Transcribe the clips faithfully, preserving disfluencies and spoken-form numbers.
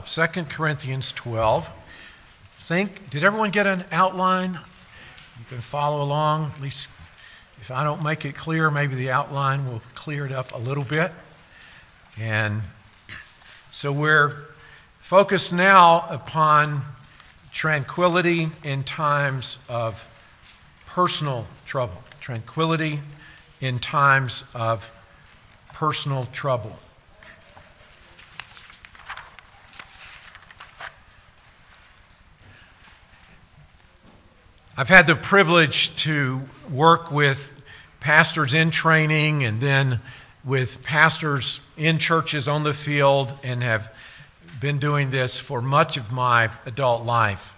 Second Corinthians twelve. Think, did everyone get an outline? You can follow along. At least if I don't make it clear, maybe the outline will clear it up a little bit. And so we're focused now upon tranquility in times of personal trouble. Tranquility in times of personal trouble. I've had the privilege to work with pastors in training and then with pastors in churches on the field, and have been doing this for much of my adult life.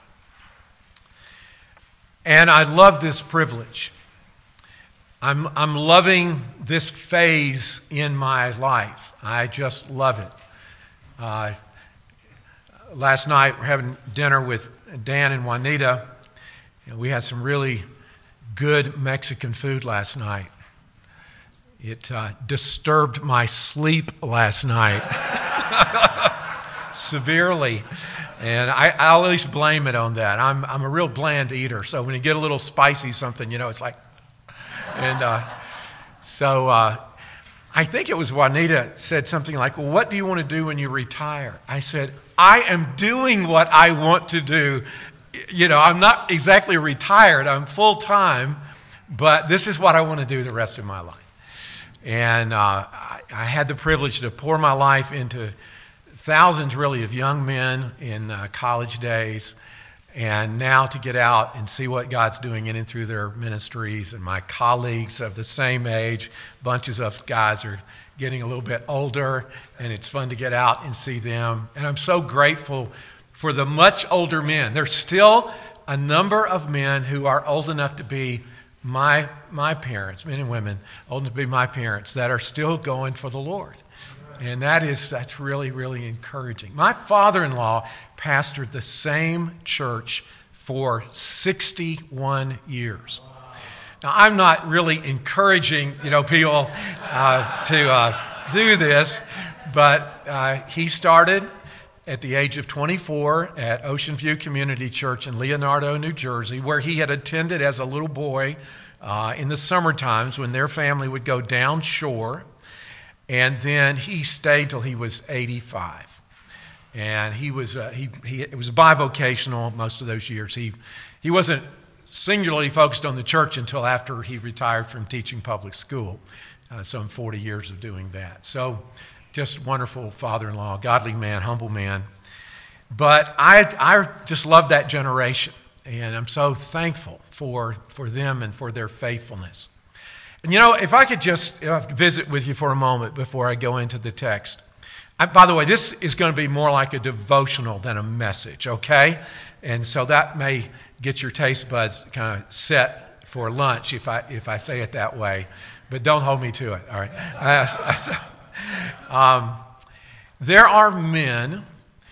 And I love this privilege. I'm, I'm loving this phase in my life. I just love it. Uh, last night, we're having dinner with Dan and Juanita. And we had some really good Mexican food last night. It uh, disturbed my sleep last night severely. And I, I'll at least blame it on that. I'm I'm a real bland eater, so when you get a little spicy something, you know, it's like... And uh, so uh, I think it was Juanita said something like, well, what do you want to do when you retire? I said, I am doing what I want to do. You know, I'm not exactly retired. I'm full-time, but this is what I want to do the rest of my life. And uh, I, I had the privilege to pour my life into thousands, really, of young men in uh, college days, and now to get out and see what God's doing in and through their ministries. And my colleagues of the same age, bunches of guys are getting a little bit older, and it's fun to get out and see them. And I'm so grateful for the much older men. There's still a number of men who are old enough to be my my parents, men and women, old enough to be my parents, that are still going for the Lord. And that is, that's really, really encouraging. My father-in-law pastored the same church for sixty-one years. Now, I'm not really encouraging, you know, people uh, to uh, do this, but uh, he started at the age of twenty-four at Ocean View Community Church in Leonardo, New Jersey, where he had attended as a little boy uh, in the summer times when their family would go down shore. And then he stayed till he was eighty-five. And he was uh, he he it was bivocational most of those years. He he wasn't singularly focused on the church until after he retired from teaching public school. Uh, some forty years of doing that. So just wonderful father-in-law, godly man, humble man. But I I just love that generation, and I'm so thankful for for them and for their faithfulness. And you know, if I could just if I could visit with you for a moment before I go into the text. I, by the way, this is going to be more like a devotional than a message, okay? And so that may get your taste buds kind of set for lunch if I if I say it that way. But don't hold me to it, all right? I, I, um, there are men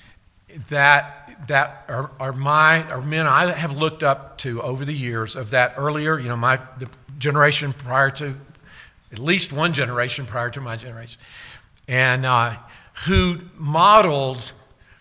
that that are, are my are men I have looked up to over the years of that earlier, you know, my the generation prior to, at least one generation prior to my generation, and uh, who modeled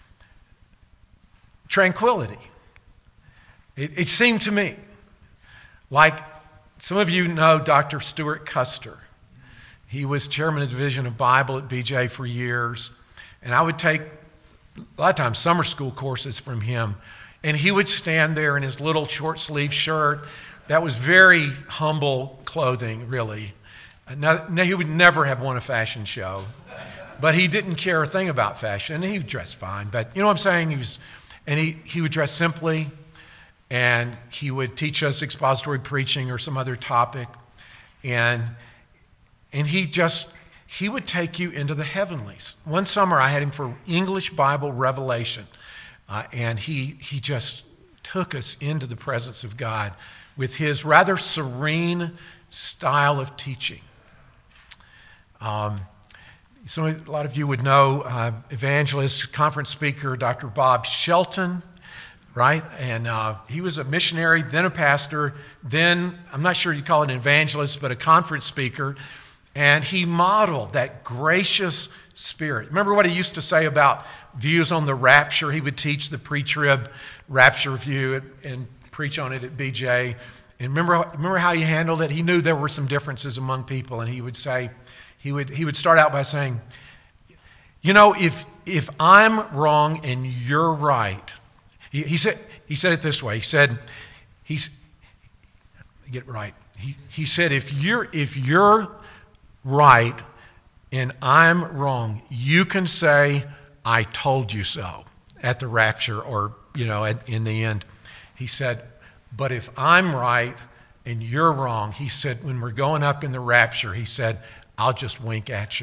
tranquility. It, it seemed to me like, some of you know Doctor Stuart Custer. He was chairman of the Division of Bible at B J for years, and I would take a lot of times summer school courses from him, and he would stand there in his little short sleeve shirt. That was very humble clothing, really. Now, he would never have won a fashion show, but he didn't care a thing about fashion. He dressed fine, but you know what I'm saying? He was, and he, he would dress simply, and he would teach us expository preaching or some other topic, and and he just he would take you into the heavenlies. One summer, I had him for English Bible Revelation, uh, and he he just took us into the presence of God with his rather serene style of teaching. Um, so a lot of you would know uh, evangelist, conference speaker, Doctor Bob Shelton, right? And uh, he was a missionary, then a pastor, then, I'm not sure you call it an evangelist, but a conference speaker. And he modeled that gracious spirit. Remember what he used to say about views on the rapture. He would teach the pre-trib rapture view and, and preach on it at B J. And remember, remember how he handled it? He knew there were some differences among people, and he would say, he would he would start out by saying, you know, if if I'm wrong and you're right, he, he said he said it this way. He said, he's get it right. He he said, if you're if you're right and I'm wrong, you can say, I told you so at the rapture, or, you know, at, in the end. He said, but if I'm right and you're wrong, he said, when we're going up in the rapture, he said, I'll just wink at you.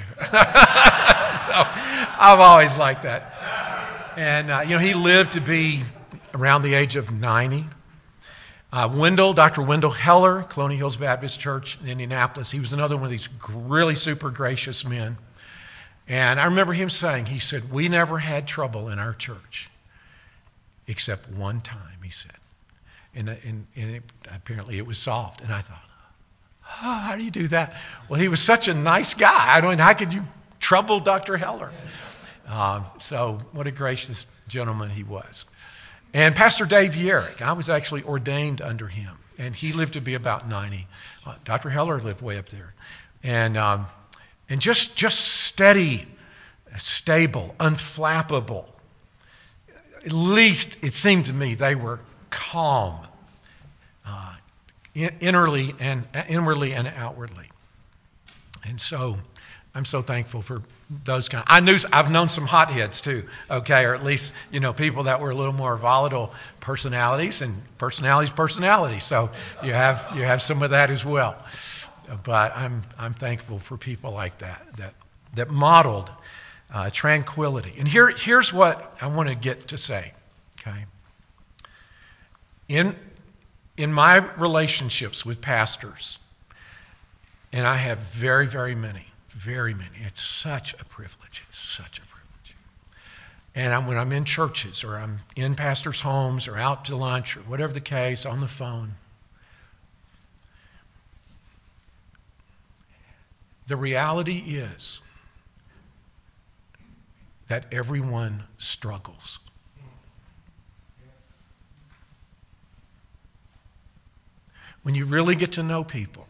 So I've always liked that. And, uh, you know, he lived to be around the age of ninety. Uh, Wendell, Doctor Wendell Heller, Colonial Hills Baptist Church in Indianapolis, he was another one of these really super gracious men. And I remember him saying, he said, we never had trouble in our church except one time, he said. And, and, and it, apparently it was solved. And I thought, oh, how do you do that? Well, he was such a nice guy. I don't know, how could you trouble Doctor Heller? Uh, so what a gracious gentleman he was. And Pastor Dave Yerrick, I was actually ordained under him, and he lived to be about ninety. Uh, Doctor Heller lived way up there. And um, and just, just steady, stable, unflappable. At least it seemed to me they were calm, uh, innerly and inwardly and outwardly. And so I'm so thankful for those kind. I knew I've known some hotheads too, okay, or at least, you know, people that were a little more volatile personalities, and personalities, personalities. So you have you have some of that as well. But I'm I'm thankful for people like that that that modeled uh, tranquility. And here here's what I want to get to say, okay. In in my relationships with pastors, and I have very very many. Very many. It's such a privilege. It's such a privilege. And I'm, when I'm in churches, or I'm in pastors' homes, or out to lunch, or whatever the case, on the phone, the reality is that everyone struggles. When you really get to know people,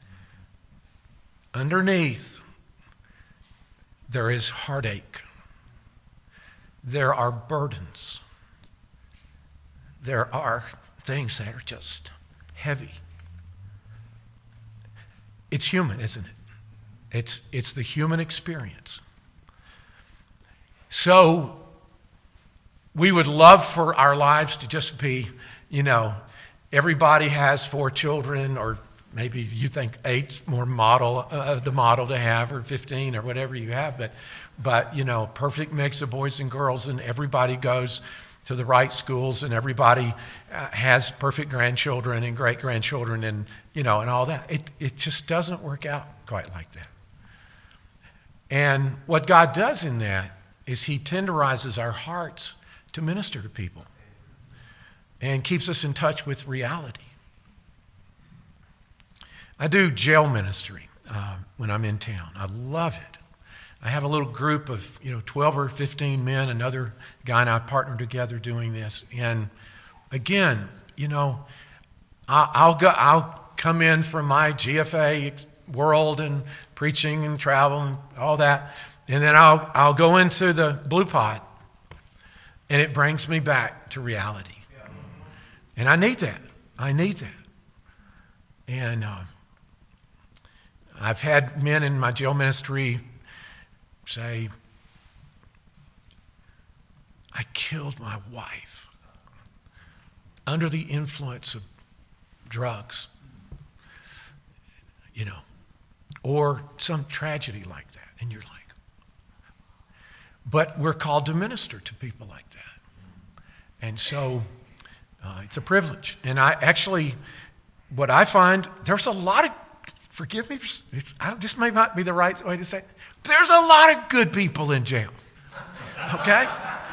underneath, there is heartache. There are burdens. There are things that are just heavy. It's human, isn't it? It's, it's the human experience. So we would love for our lives to just be, you know, everybody has four children, or maybe you think eight's more model of uh, the model to have, or fifteen, or whatever you have. But, but you know, perfect mix of boys and girls, and everybody goes to the right schools, and everybody uh, has perfect grandchildren and great grandchildren, and you know, and all that. It it just doesn't work out quite like that. And what God does in that is He tenderizes our hearts to minister to people, and keeps us in touch with reality. I do jail ministry uh, when I'm in town. I love it. I have a little group of, you know, twelve or fifteen men, another guy and I partner together doing this. And again, you know, I'll, I'll go, I'll come in from my G F A world and preaching and travel and all that, and then I'll I'll go into the Blue Pod, and it brings me back to reality. And I need that. I need that. And uh, I've had men in my jail ministry say, I killed my wife under the influence of drugs, you know, or some tragedy like that. And you're like, but we're called to minister to people like that. And so uh, it's a privilege. And I actually, what I find, there's a lot of, forgive me, it's, I, this may not be the right way to say it, there's a lot of good people in jail, okay?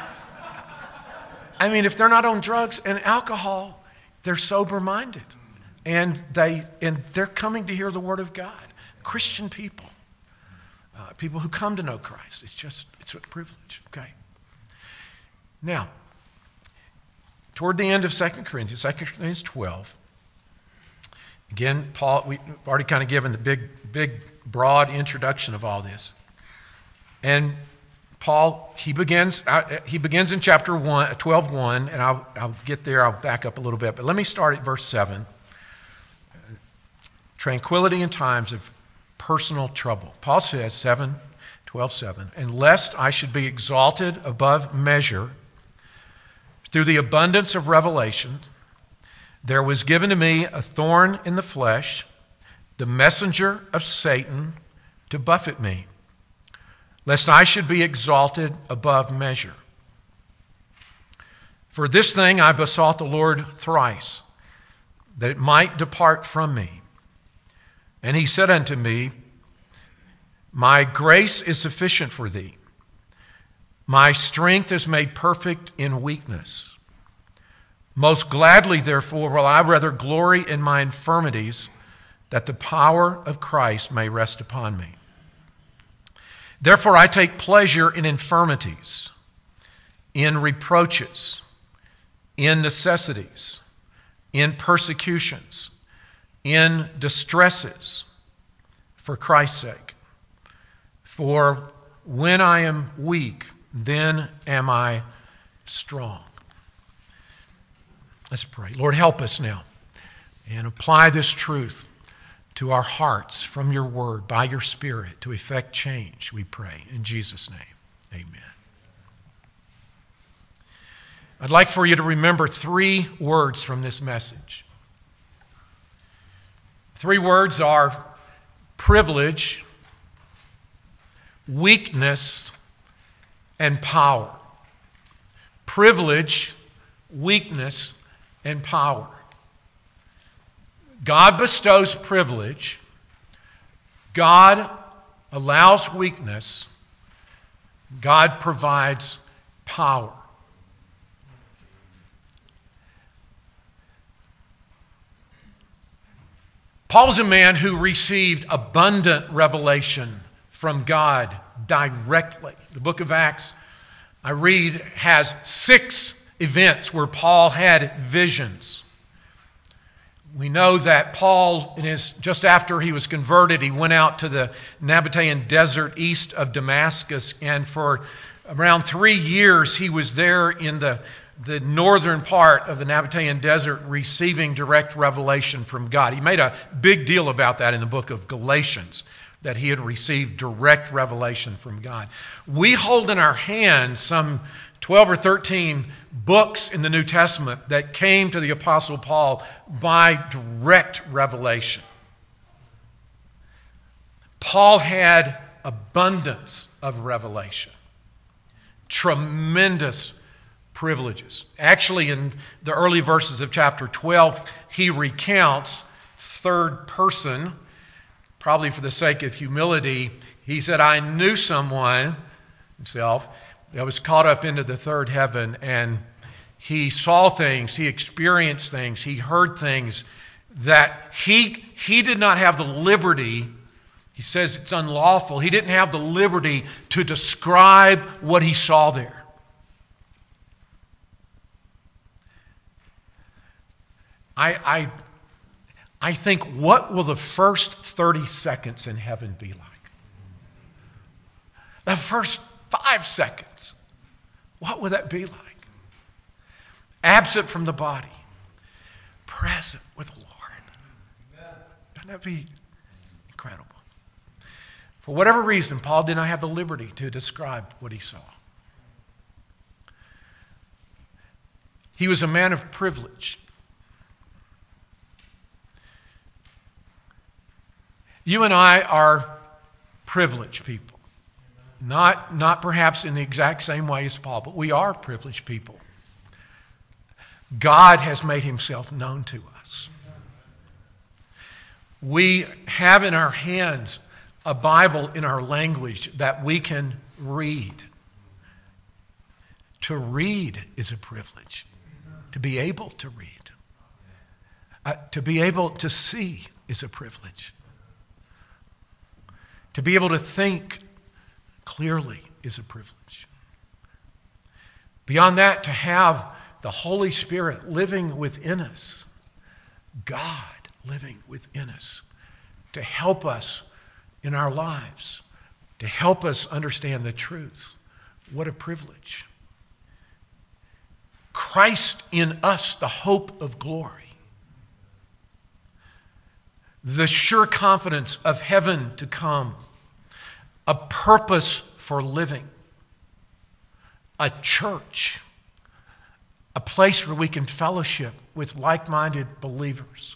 I mean, if they're not on drugs and alcohol, they're sober-minded, and, they, and they're coming to hear the Word of God. Christian people, uh, people who come to know Christ. It's just, it's a privilege, okay? Now, toward the end of Second Corinthians, Second Corinthians twelve, again, Paul, we've already kind of given the big, big, broad introduction of all this. And Paul, he begins, uh, he begins in chapter one, twelve one, and I'll, I'll get there, I'll back up a little bit. But let me start at verse seven. Tranquility in times of personal trouble. Paul says, seven, twelve, seven, and lest I should be exalted above measure through the abundance of revelation, there was given to me a thorn in the flesh, the messenger of Satan to buffet me, lest I should be exalted above measure. For this thing I besought the Lord thrice, that it might depart from me. And he said unto me, my grace is sufficient for thee. My strength is made perfect in weakness. Most gladly, therefore, will I rather glory in my infirmities, that the power of Christ may rest upon me. Therefore, I take pleasure in infirmities, in reproaches, in necessities, in persecutions, in distresses, for Christ's sake. For when I am weak, then am I strong. Let's pray. Lord, help us now and apply this truth to our hearts from your word, by your Spirit, to effect change, we pray. In Jesus' name, amen. I'd like for you to remember three words from this message. Three words are privilege, weakness, and power. Privilege, weakness, and power. God bestows privilege. God allows weakness. God provides power. Paul's a man who received abundant revelation from God directly. The book of Acts, I read, has six events where Paul had visions. We know that Paul, in his, just after he was converted, he went out to the Nabatean desert east of Damascus, and for around three years he was there in the, the northern part of the Nabatean desert receiving direct revelation from God. He made a big deal about that in the book of Galatians, that he had received direct revelation from God. We hold in our hands some twelve or thirteen books in the New Testament that came to the Apostle Paul by direct revelation. Paul had abundance of revelation, tremendous privileges. Actually, in the early verses of chapter twelve, he recounts third person, probably for the sake of humility. He said, I knew someone, himself, that was caught up into the third heaven, and he saw things, he experienced things, he heard things that he, he did not have the liberty. He says it's unlawful. He didn't have the liberty to describe what he saw there. I, I, I think, what will the first thirty seconds in heaven be like? The first five seconds. What would that be like? Absent from the body, present with the Lord. Doesn't that be incredible? For whatever reason, Paul did not have the liberty to describe what he saw. He was a man of privilege. You and I are privileged people. Not, not perhaps in the exact same way as Paul, but we are privileged people. God has made himself known to us. We have in our hands a Bible in our language that we can read. To read is a privilege. To be able to read. Uh, to be able to see is a privilege. To be able to think clearly is a privilege. Beyond that, to have the Holy Spirit living within us, God living within us, to help us in our lives, to help us understand the truth. What a privilege. Christ in us, the hope of glory. The sure confidence of heaven to come. A purpose for living. A church. A place where we can fellowship with like-minded believers.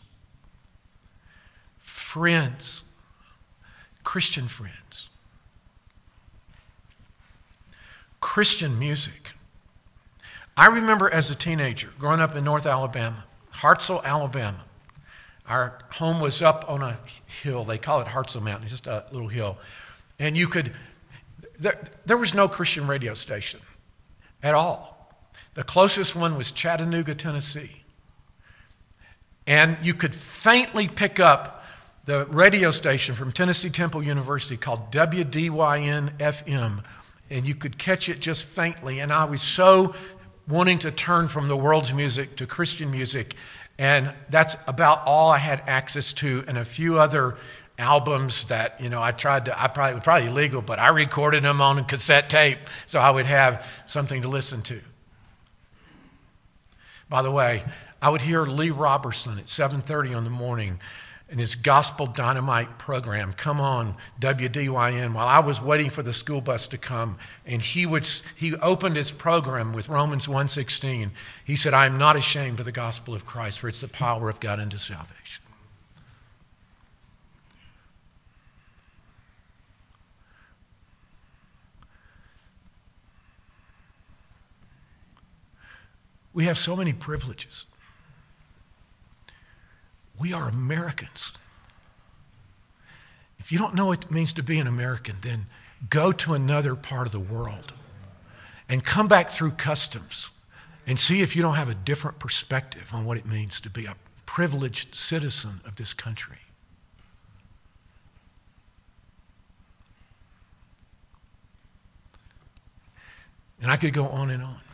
Friends. Christian friends. Christian music. I remember as a teenager growing up in North Alabama, Hartselle, Alabama. Our home was up on a hill. They call it Hartselle Mountain, just a little hill. And you could, there, there was no Christian radio station at all. The closest one was Chattanooga, Tennessee. And you could faintly pick up the radio station from Tennessee Temple University called W D Y N F M. And you could catch it just faintly. And I was so wanting to turn from the world's music to Christian music. And that's about all I had access to, and a few other albums that, you know, I tried to, I probably, probably illegal, but I recorded them on a cassette tape so I would have something to listen to. By the way, I would hear Lee Robertson at seven thirty in the morning in his Gospel Dynamite program come on W D Y N while I was waiting for the school bus to come, and he would he opened his program with Romans one sixteen. He said, "I am not ashamed of the gospel of Christ, for it's the power of God unto salvation." We have so many privileges. We are Americans. If you don't know what it means to be an American, then go to another part of the world and come back through customs and see if you don't have a different perspective on what it means to be a privileged citizen of this country. And I could go on and on.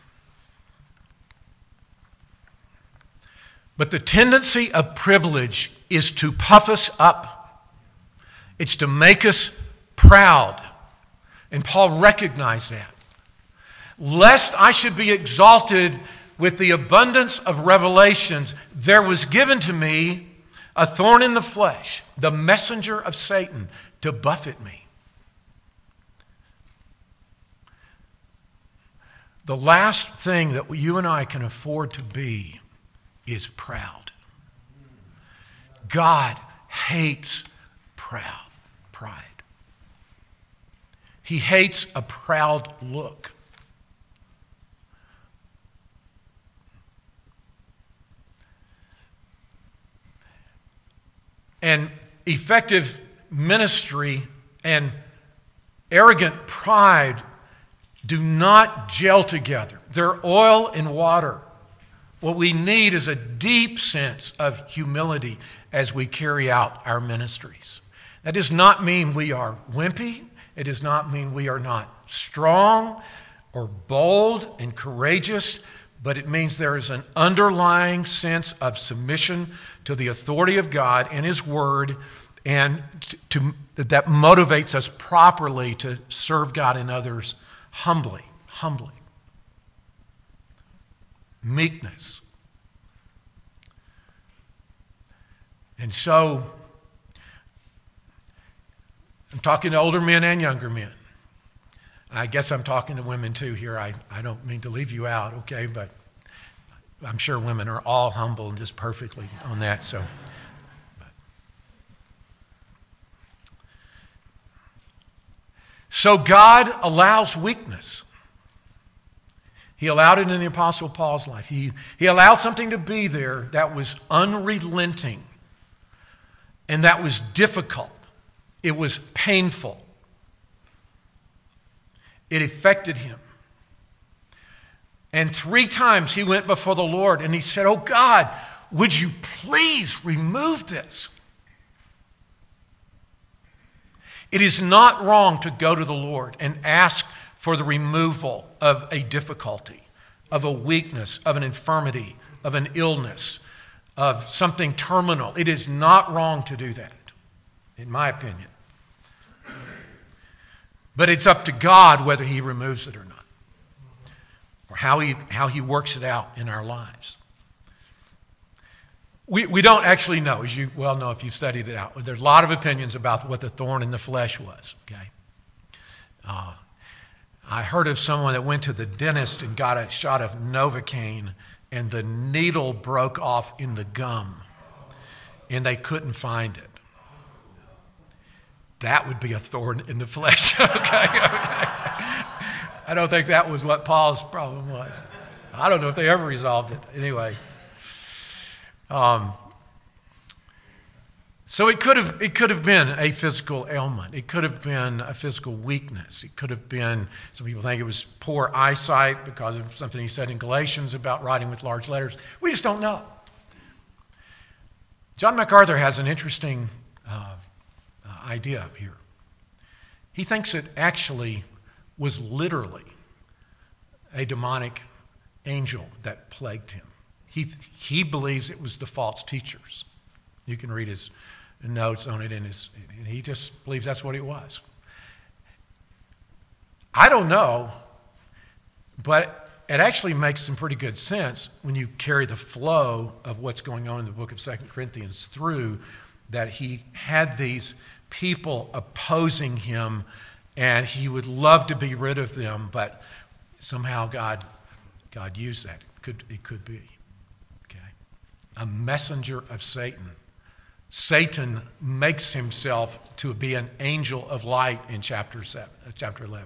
But the tendency of privilege is to puff us up. It's to make us proud. And Paul recognized that. Lest I should be exalted with the abundance of revelations, there was given to me a thorn in the flesh, the messenger of Satan, to buffet me. The last thing that you and I can afford to be is proud. God hates proud, pride. He hates a proud look. And effective ministry and arrogant pride do not gel together. They're oil and water. What we need is a deep sense of humility as we carry out our ministries. That does not mean we are wimpy. It does not mean we are not strong or bold and courageous, but it means there is an underlying sense of submission to the authority of God and His Word, and to, to, that motivates us properly to serve God and others humbly, humbly. Meekness. And so, I'm talking to older men and younger men. I guess I'm talking to women too here. I, I don't mean to leave you out, okay, but I'm sure women are all humble and just perfectly on that. So, so God allows weakness. He allowed it in the Apostle Paul's life. He, he allowed something to be there that was unrelenting and that was difficult. It was painful. It affected him. And three times he went before the Lord and he said, "Oh God, would you please remove this?" It is not wrong to go to the Lord and ask for the removal of a difficulty of a weakness, of an infirmity, of an illness, of something terminal. It is not wrong to do that, in my opinion. But it's up to God whether he removes it or not, or how he, how he works it out in our lives. We, we don't actually know, as you well know if you've studied it out. There's a lot of opinions about what the thorn in the flesh was, okay? Uh, I heard of someone that went to the dentist and got a shot of Novocaine, and the needle broke off in the gum, and they couldn't find it. That would be a thorn in the flesh. okay, okay. I don't think that was what Paul's problem was. I don't know if they ever resolved it. Anyway. Um, so it could have it could have been a physical ailment. It could have been a physical weakness. It could have been, some people think it was poor eyesight because of something he said in Galatians about writing with large letters. We just don't know. John MacArthur has an interesting uh, uh, idea here. He thinks it actually was literally a demonic angel that plagued him. He, he believes it was the false teachers. You can read his notes on it, in his, and he just believes that's what it was. I don't know, but it actually makes some pretty good sense when you carry the flow of what's going on in the book of Second Corinthians through, that he had these people opposing him, and he would love to be rid of them, but somehow God, God used that. It could, it could be. A messenger of Satan. Satan makes himself to be an angel of light in chapter seven, chapter eleven.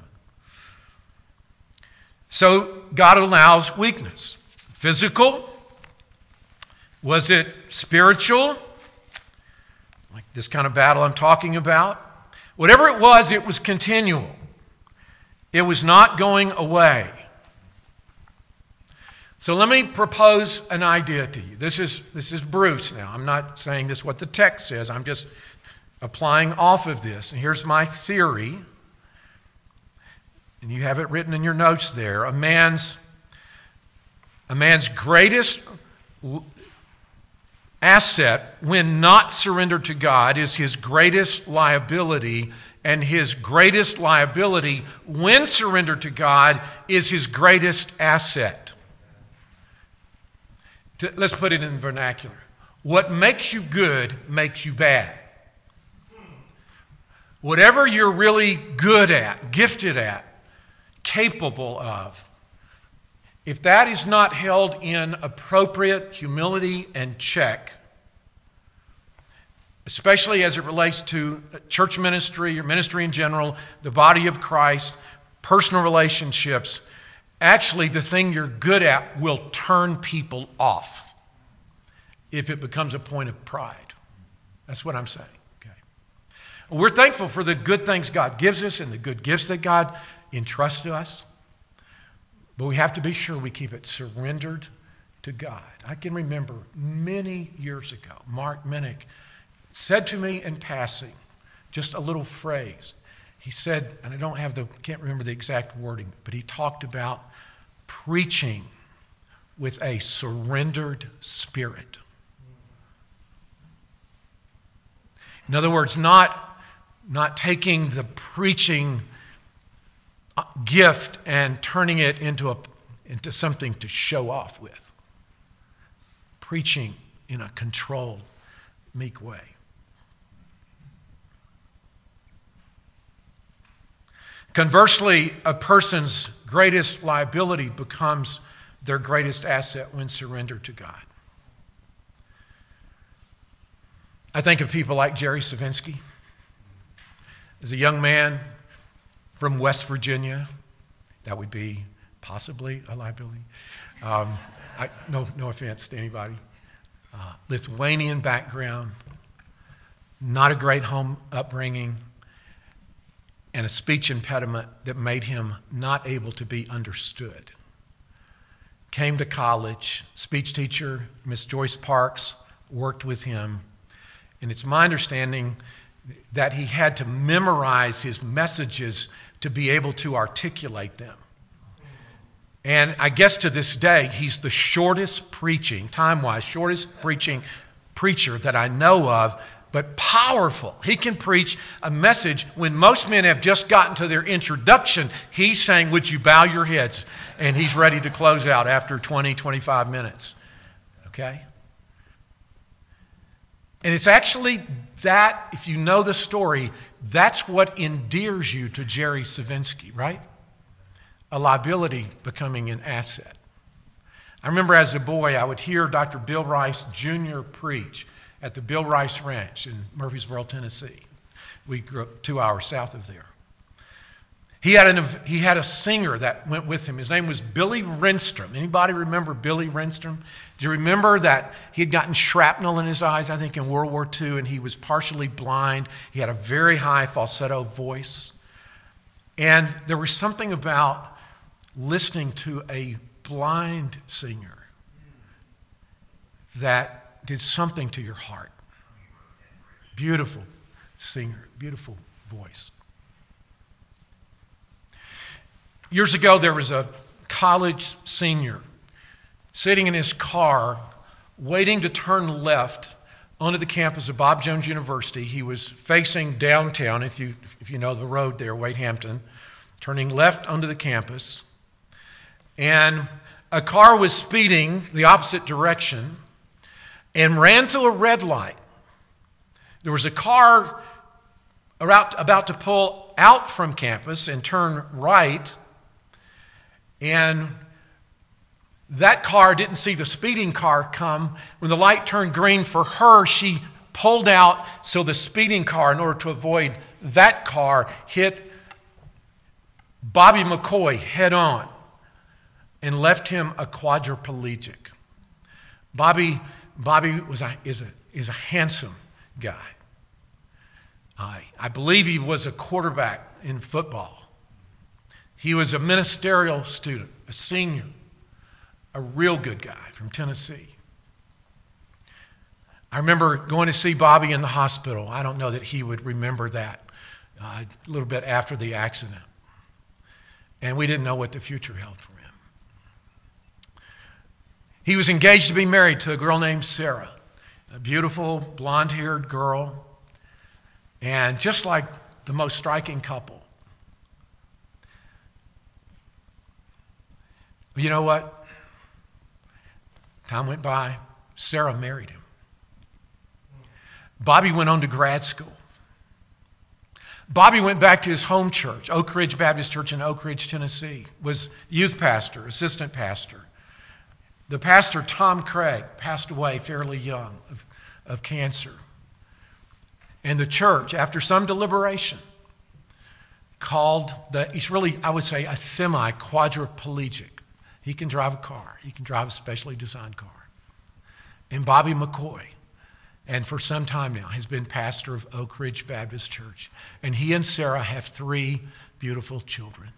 So God allows weakness. Physical? Was it spiritual? Like this kind of battle I'm talking about? Whatever it was, it was continual. It was not going away. So let me propose an idea to you. This is, this is Bruce now. I'm not saying this is what the text says. I'm just applying off of this. And here's my theory. And you have it written in your notes there. A man's, a man's greatest asset when not surrendered to God is his greatest liability. And his greatest liability when surrendered to God is his greatest asset. Let's put it in vernacular. What makes you good makes you bad. Whatever you're really good at, gifted at, capable of, if that is not held in appropriate humility and check, especially as it relates to church ministry or ministry in general, the body of Christ, personal relationships, actually, the thing you're good at will turn people off if it becomes a point of pride. That's what I'm saying. Okay. We're thankful for the good things God gives us and the good gifts that God entrusts to us, but we have to be sure we keep it surrendered to God. I can remember many years ago, Mark Minnick said to me in passing just a little phrase. He said, and I don't have the, can't remember the exact wording, but he talked about preaching with a surrendered spirit. In other words, not, not taking the preaching gift and turning it into, a, into something to show off with. Preaching in a controlled, meek way. Conversely, a person's greatest liability becomes their greatest asset when surrendered to God. I think of people like Jerry Savinsky. As a young man from West Virginia, that would be possibly a liability. Um, I, no, no offense to anybody. Uh, Lithuanian background, not a great home upbringing, and a speech impediment that made him not able to be understood. Came to college, speech teacher, Miss Joyce Parks, worked with him, and it's my understanding that he had to memorize his messages to be able to articulate them. And I guess to this day, he's the shortest preaching, time-wise, shortest preaching preacher that I know of, but powerful. He can preach a message when most men have just gotten to their introduction. He's saying, would you bow your heads? And he's ready to close out after twenty, twenty-five minutes. Okay? And it's actually that, if you know the story, that's what endears you to Jerry Savinsky, right? A liability becoming an asset. I remember as a boy, I would hear Doctor Bill Rice Junior preach at the Bill Rice Ranch in Murfreesboro, Tennessee. We grew up two hours south of there. He had, an, he had a singer that went with him. His name was Billy Renstrom. Anybody remember Billy Renstrom? Do you remember that he had gotten shrapnel in his eyes, I think, in World War Two, and he was partially blind? He had a very high falsetto voice. And there was something about listening to a blind singer that did something to your heart. Beautiful singer, beautiful voice. Years ago, there was a college senior sitting in his car waiting to turn left onto the campus of Bob Jones University. He was facing downtown, if you, if you know the road there, Wade Hampton, turning left onto the campus. And a car was speeding the opposite direction and ran to a red light. There was a car about, about to pull out from campus and turn right, and that car didn't see the speeding car come. When the light turned green for her, she pulled out so the speeding car, in order to avoid that car, hit Bobby McCoy head on and left him a quadriplegic. Bobby, Bobby was a, is, a, is a handsome guy. I, I believe he was a quarterback in football. He was a ministerial student, a senior, a real good guy from Tennessee. I remember going to see Bobby in the hospital. I don't know that he would remember that uh, a little bit after the accident. And we didn't know what the future held for him. He was engaged to be married to a girl named Sarah, a beautiful blonde-haired girl, and just like the most striking couple. You know what? Time went by. Sarah married him. Bobby went on to grad school. Bobby went back to his home church, Oak Ridge Baptist Church in Oak Ridge, Tennessee, was youth pastor, assistant pastor. The pastor, Tom Craig, passed away fairly young of, of cancer. And the church, after some deliberation, called the, he's really, I would say, a semi-quadriplegic. He can drive a car. He can drive a specially designed car. And Bobby McCoy, and for some time now, has been pastor of Oak Ridge Baptist Church. And he and Sarah have three beautiful children.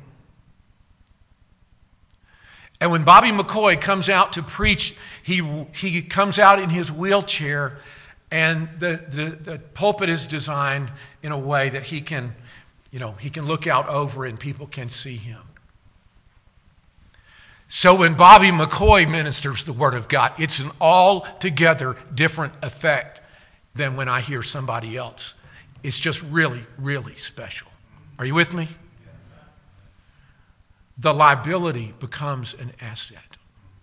And when Bobby McCoy comes out to preach, he, he comes out in his wheelchair, and the, the, the pulpit is designed in a way that he can, you know, he can look out over it and people can see him. So when Bobby McCoy ministers the Word of God, it's an altogether different effect than when I hear somebody else. It's just really, really special. Are you with me? The liability becomes an asset.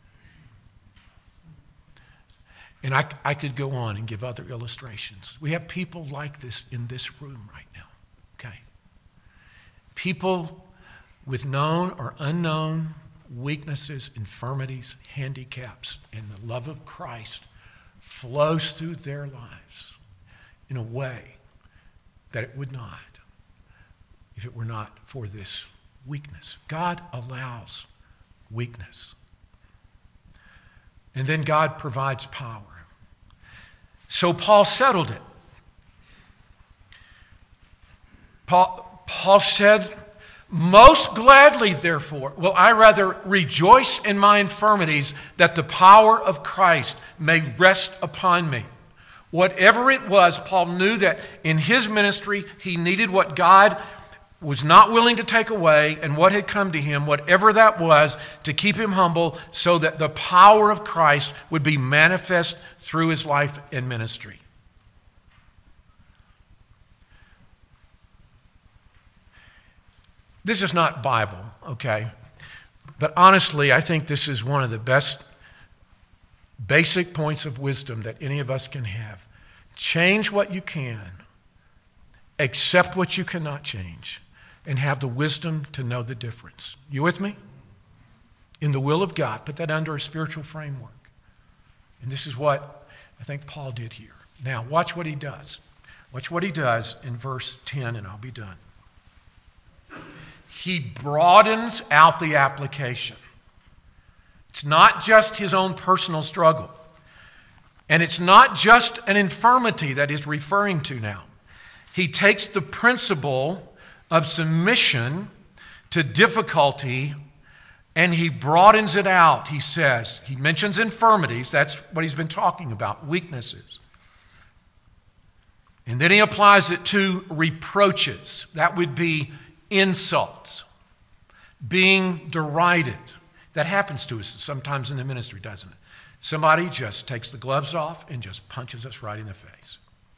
And I, I could go on and give other illustrations. We have people like this in this room right now, okay? People with known or unknown weaknesses, infirmities, handicaps, and the love of Christ flows through their lives in a way that it would not if it were not for this weakness. God allows weakness. And then God provides power. So Paul settled it. Paul, Paul said, most gladly, therefore, will I rather rejoice in my infirmities, that the power of Christ may rest upon me. Whatever it was, Paul knew that in his ministry, he needed what God was not willing to take away, and what had come to him, whatever that was, to keep him humble so that the power of Christ would be manifest through his life and ministry. This is not Bible, okay? But honestly, I think this is one of the best basic points of wisdom that any of us can have. Change what you can, accept what you cannot change, and have the wisdom to know the difference. You with me? In the will of God, put that under a spiritual framework. And this is what I think Paul did here. Now, watch what he does. Watch what he does in verse ten, and I'll be done. He broadens out the application. It's not just his own personal struggle. And it's not just an infirmity that he's referring to now. He takes the principle of submission to difficulty and he broadens it out. He says, he mentions infirmities. That's what he's been talking about, weaknesses. And then he applies it to reproaches. That would be insults, being derided. That happens to us sometimes in the ministry, doesn't it? Somebody just takes the gloves off and just punches us right in the face.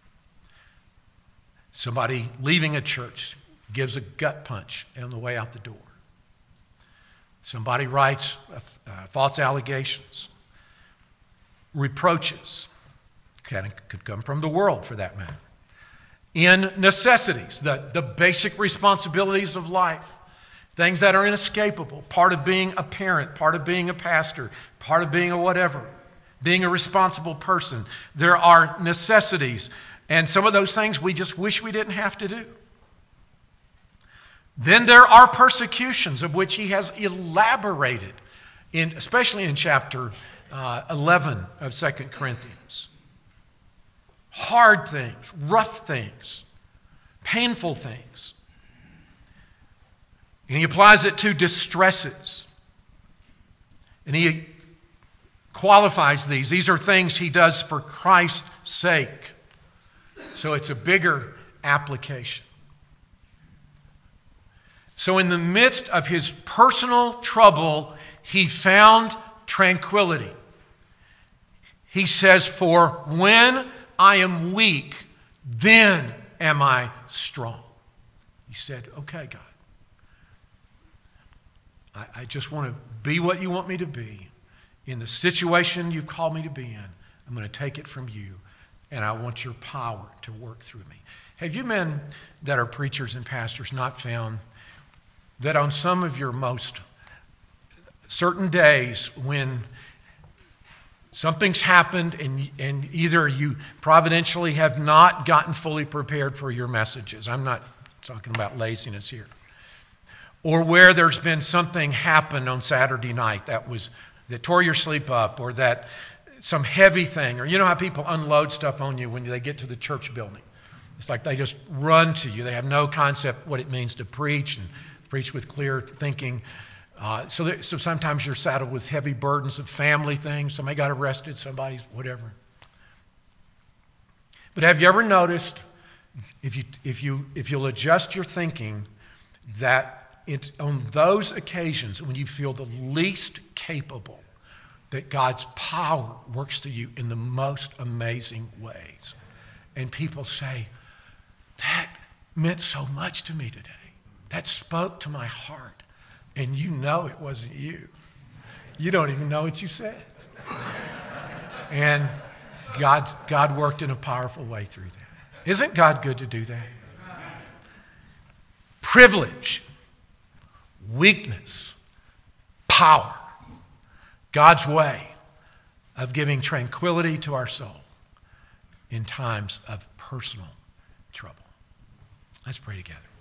Somebody leaving a church gives a gut punch on the way out the door. Somebody writes uh, false allegations, reproaches. Can, could come from the world for that matter. In necessities, the, the basic responsibilities of life, things that are inescapable, part of being a parent, part of being a pastor, part of being a whatever, being a responsible person. There are necessities, and some of those things we just wish we didn't have to do. Then there are persecutions of which he has elaborated, in, especially in chapter uh, eleven of Second Corinthians. Hard things, rough things, painful things. And he applies it to distresses. And he qualifies these. These are things he does for Christ's sake. So it's a bigger application. So in the midst of his personal trouble, he found tranquility. He says, "For when I am weak, then am I strong." He said, "Okay, God, I, I just want to be what you want me to be. In the situation you've called me to be in, I'm going to take it from you, and I want your power to work through me." Have you men that are preachers and pastors not found that on some of your most certain days when something's happened and, and either you providentially have not gotten fully prepared for your messages — I'm not talking about laziness here — or where there's been something happen on Saturday night that was that tore your sleep up, or that some heavy thing, or you know how people unload stuff on you when they get to the church building. It's like they just run to you. They have no concept what it means to preach and preach with clear thinking. Uh, so, that, so sometimes you're saddled with heavy burdens of family things. Somebody got arrested, somebody's whatever. But have you ever noticed, if you if you if you'll adjust your thinking, that it, on those occasions when you feel the least capable, that God's power works through you in the most amazing ways, and people say, "That meant so much to me today. That spoke to my heart." And you know it wasn't you. You don't even know what you said. And God, God worked in a powerful way through that. Isn't God good to do that? Privilege, weakness, power. God's way of giving tranquility to our soul in times of personal trouble. Let's pray together.